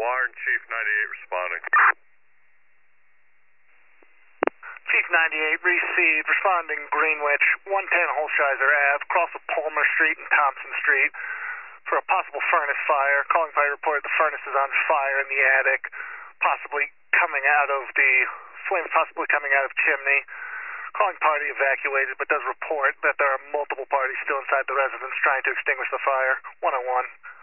alarm, Chief 98 responding. Chief 98 received, responding Greenwich, 110 Holshizer Ave, across of Palmer Street and Thompson Street for a possible furnace fire. Calling party reported the furnace is on fire in the attic, possibly coming out of the flames, possibly coming out of chimney. Calling party evacuated, but does report that there are multiple parties still inside the residence trying to extinguish the fire. 101.